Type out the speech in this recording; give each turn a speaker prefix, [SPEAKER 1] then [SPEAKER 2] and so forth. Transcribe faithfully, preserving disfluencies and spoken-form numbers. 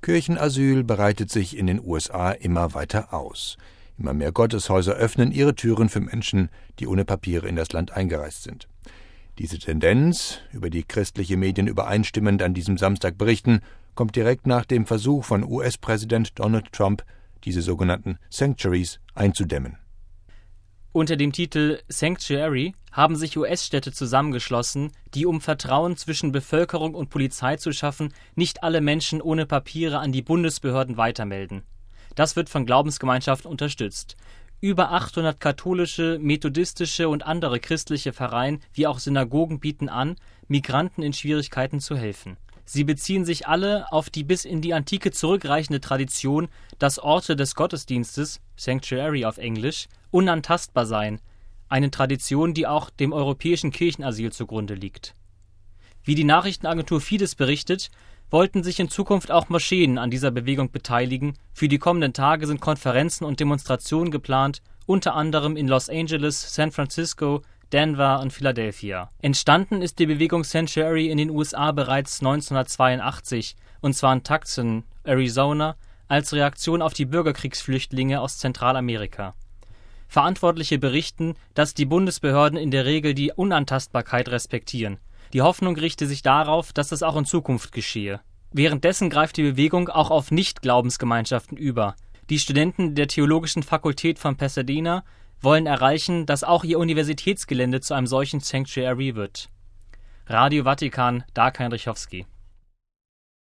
[SPEAKER 1] Kirchenasyl breitet sich in den U S A immer weiter aus. Immer mehr Gotteshäuser öffnen ihre Türen für Menschen, die ohne Papiere in das Land eingereist sind. Diese Tendenz, über die christliche Medien übereinstimmend an diesem Samstag berichten, kommt direkt nach dem Versuch von U S-Präsident Donald Trump, diese sogenannten Sanctuaries einzudämmen.
[SPEAKER 2] Unter dem Titel Sanctuary haben sich U S-Städte zusammengeschlossen, die, um Vertrauen zwischen Bevölkerung und Polizei zu schaffen, nicht alle Menschen ohne Papiere an die Bundesbehörden weitermelden. Das wird von Glaubensgemeinschaften unterstützt. Über achthundert katholische, methodistische und andere christliche Pfarreien wie auch Synagogen bieten an, Migranten in Schwierigkeiten zu helfen. Sie beziehen sich alle auf die bis in die Antike zurückreichende Tradition, dass Orte des Gottesdienstes, Sanctuary auf Englisch, unantastbar seien, eine Tradition, die auch dem europäischen Kirchenasyl zugrunde liegt. Wie die Nachrichtenagentur Fides berichtet, wollten sich in Zukunft auch Moscheen an dieser Bewegung beteiligen. Für die kommenden Tage sind Konferenzen und Demonstrationen geplant, unter anderem in Los Angeles, San Francisco, Denver und Philadelphia. Entstanden ist die Bewegung Sanctuary in den U S A bereits neunzehnhundertzweiundachtzig, und zwar in Tucson, Arizona, als Reaktion auf die Bürgerkriegsflüchtlinge aus Zentralamerika. Verantwortliche berichten, dass die Bundesbehörden in der Regel die Unantastbarkeit respektieren. Die Hoffnung richte sich darauf, dass das auch in Zukunft geschehe. Währenddessen greift die Bewegung auch auf Nicht-Glaubensgemeinschaften über. Die Studenten der Theologischen Fakultät von Pasadena wollen erreichen, dass auch ihr Universitätsgelände zu einem solchen Sanctuary wird. Radio Vatikan, Dark Heinrich Hofsky.